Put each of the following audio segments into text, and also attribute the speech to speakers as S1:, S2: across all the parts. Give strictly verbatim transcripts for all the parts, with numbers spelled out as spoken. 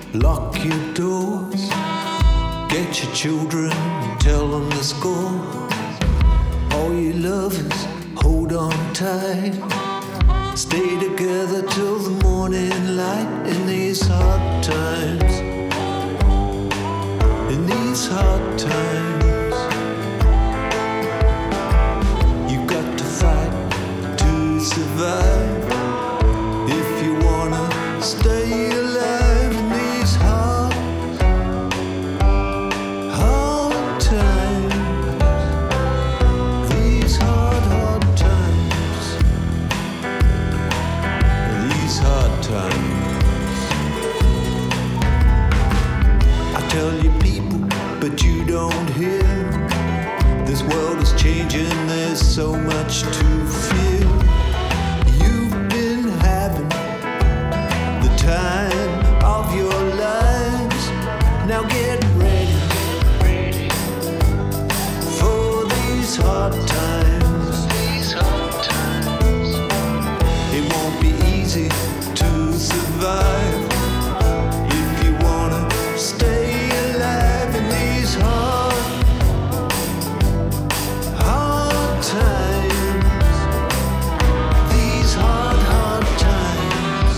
S1: Lock your doors, get your children, tell them the score. All you lovers, hold on tight. Stay together till the morning light in these hard times. In these hard times, you got to fight to survive. If you wanna stay alive in these hard, hard times, these hard, hard times, these hard times. I tell you people, but you don't hear. This world is changing, there's so much to fear. You've been having the time of your lives. Now get ready for these hard times. These hard times. It won't be easy to survive if you wanna stay alive in these hard, hard times. These hard, hard times.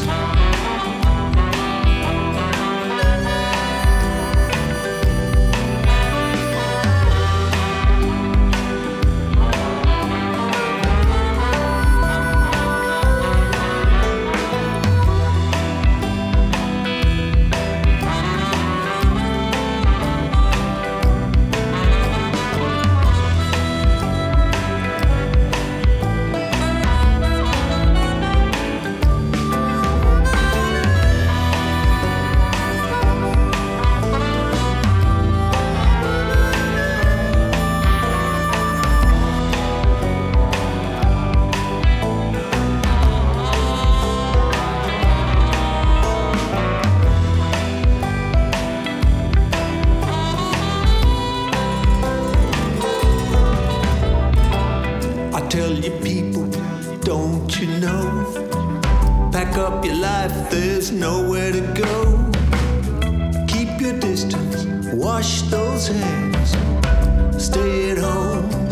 S1: I tell you people, don't you know? Pack up your life, there's nowhere to go. Keep your distance, wash those hands. Stay at home,